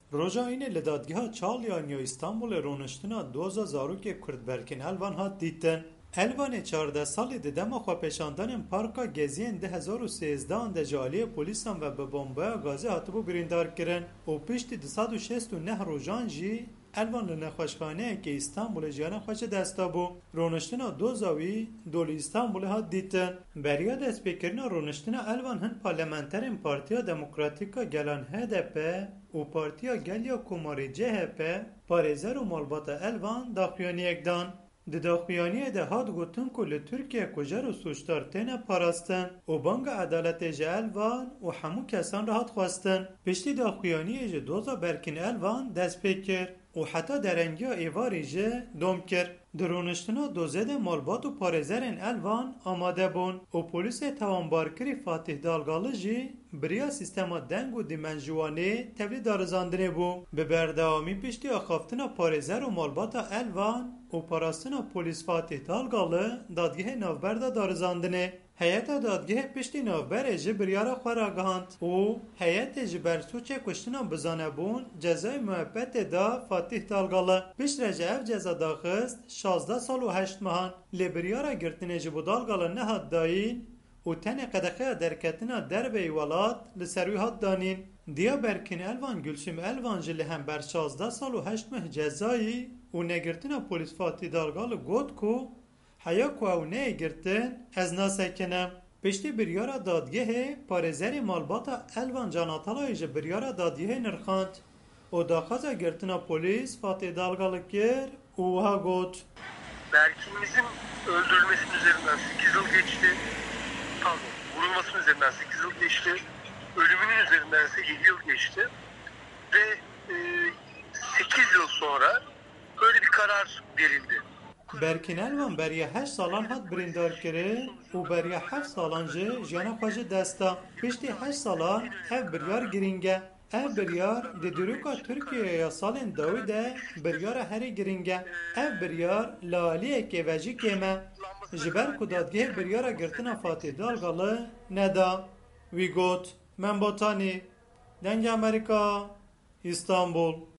روژا این لدادگاه چالیان یا استانبول رونشتنا دوزا زاروک کرد برکن الوان هات دیتن. الوان 14 سالی ددم خوا پیشاندن پارکا گزین 2013 ده جالی پولیسان و به بمبای گازی هاتبو بریندار کرن و پیشتی 269 روژان جی الوان لنخوشخانه که استانبول جیان خوش دستا بو رونشتنا دوزاوی دول استانبول هات دیتن. بریا دست بکرنا رونشتنا الوان هن پارلمانترین پارتیا دموکراتیکا گلان HDP و پارتیا گلیا کوماری CHP پارێزەر و مالباتا الوان داخویانی اکدان. ده داخویانی ده هاد گوتن که لترکیه کجر و سوشتار تینه پاراستن و بانگ عدالت جه الوان و همو کسان را هاد خواستن. پشتی داخویانی جه دوزا برکن الوان دست پیکر و حتی درنگی ایواری جه دوم کرد. درونشتنا دوزده مالبات و پارێزەرên الوان آماده بون و پولیس توانبارکری فاتح دالگاlı جی بریا سیستما دنگ و دیمنجوانی تبلی دارزاندنه بو. به بردوامی پشتی آخافتنا پارێزەر و مالباتا الوان و پاراستنا پولیس فاتح دالگاlı دادگه نوبردا دارزاندنه. هیئت دادگه پشتی نوبر جی بریارا خوارا گهاند و هیئت جی برسوچه کشتنا بزانه بون جزای محبت دا فاتح دالگاlı پیش رجه اف جزا داخست 16 سال و 8 ماهان لبریارا گرتنه جی بودالگاlı نهاد داین و تن قدخه درکتنا دربی ولاد لسروی هاد دانین. دیا برکن الوان گلسوم الوان جلی هم بر 16 سال و 8 ماه جزایی و نگرتنا پولیس فاتح دالگاlı گوت کو حیا کو او نه گرتن از ناسکنم. پشتی بریارا دادگه پارێزەری مالباتا الوان جاناتالای جه بریارا دادگه نرخاند و داخازا گرتنا پولیس فاتح دالگاlı کر و وها گوت Berkin'imizin öldürülmesinin üzerinden 8 yıl geçti. Pardon, vurulmasının üzerinden 8 yıl geçti. Ölümünün üzerinden ise 7 yıl geçti. Ve 8 yıl sonra böyle bir karar verildi. برکن الوان بریا 8 سالان هات بریندار کرد و بریا 7 سالان جه جانا خوش دستا. پشتی 8 سالان اف بریار گرینگه. اف بریار ده دروکا ترکیه یا سالن داویده بریار هری گرینگه. اف بریار لالیه که وجی کمه. جبر کدادگه بریارا گرتنا فاتح دالگاlı ندا. وی گوت من باتانی دنگ امریکا استانبول.